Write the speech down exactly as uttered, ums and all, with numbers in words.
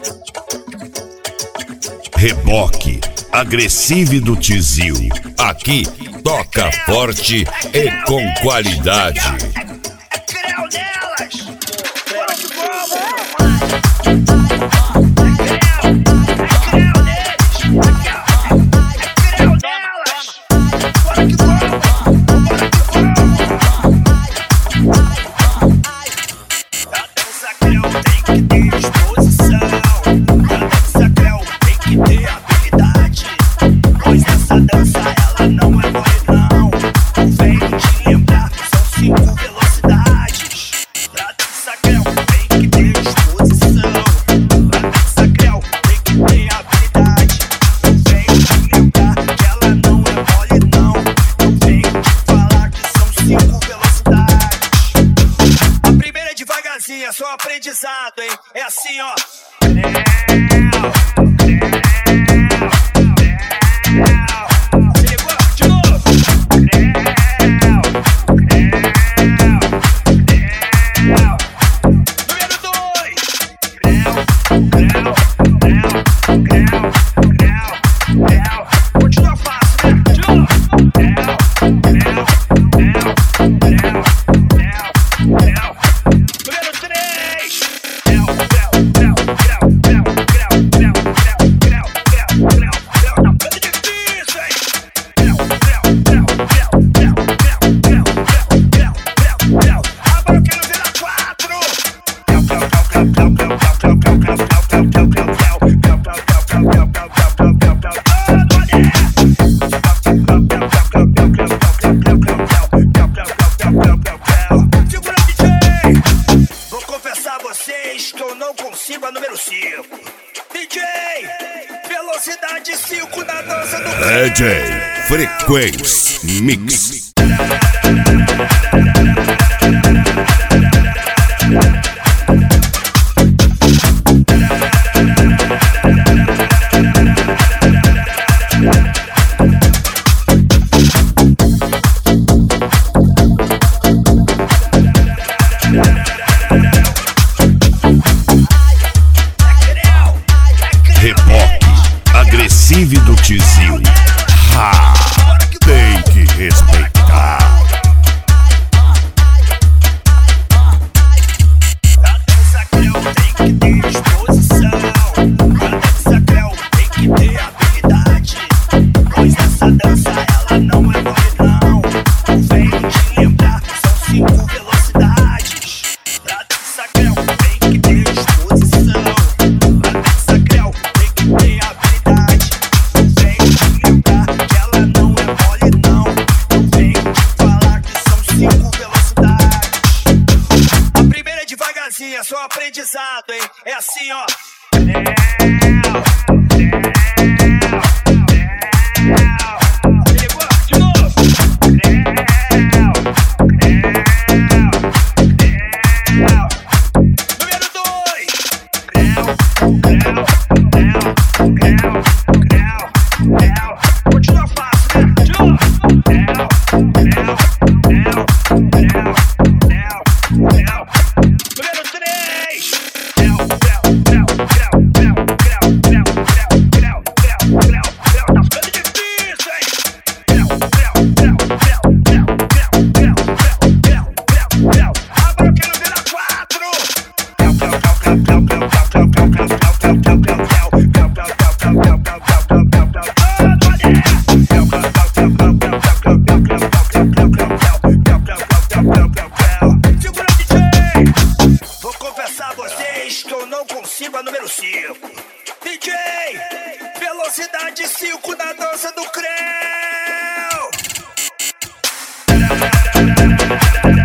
Reboque agressivo do Tizil. Aqui toca forte e com qualidade. É só aprendizado, hein? É assim, ó. Se ligou? De novo. Número dois. Continua fácil, né? De novo. Que eu não consigo a número cinco. D J, velocidade cinco na dança do D J Frequência Mix. Agressivo do Tizil. Ah, tem que respeitar. A dança creu tem que ter disposição. A dança creu tem que ter habilidade. Pois essa dança ela não é mole não. Vem te lembrar, são cinco velocidades. A dança creu tem que ter disposição. A dança creu tem que ter habilidade. É só aprendizado, hein? É assim, ó. Se ligou? De novo. Número dois. Continua fácil, né? De novo. Que eu não consigo a número cinco. D J, velocidade cinco na dança do creu.